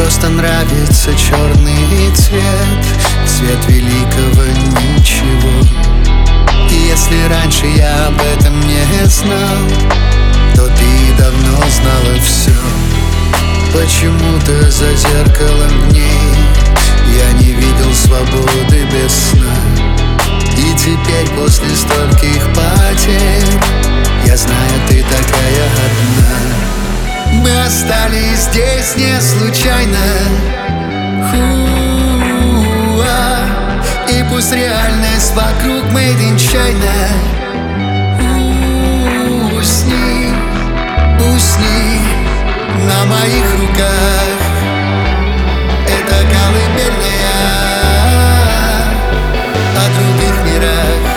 просто нравится черный цвет, цвет великого ничего. И если раньше я об этом не знал, то ты давно знала все. Почему-то за зеркалом дней я не видел свободы без сна. И теперь после стольких потерь я знаю, ты такая одна. Мы остались здесь не случайно. И пусть реальность вокруг made in China. Усни, усни на моих руках. Это колыбельная о других мирах.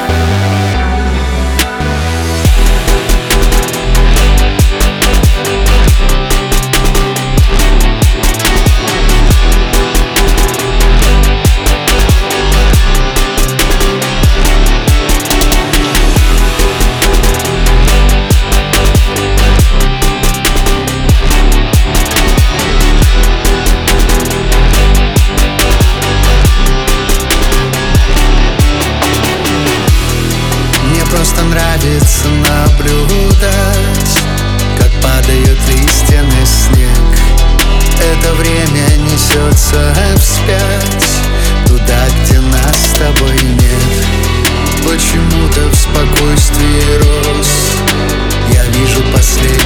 Просто нравится наблюдать, как падают листья на снег. Это время несется вспять, туда, где нас с тобой нет. Почему-то в спокойствии роз я вижу последний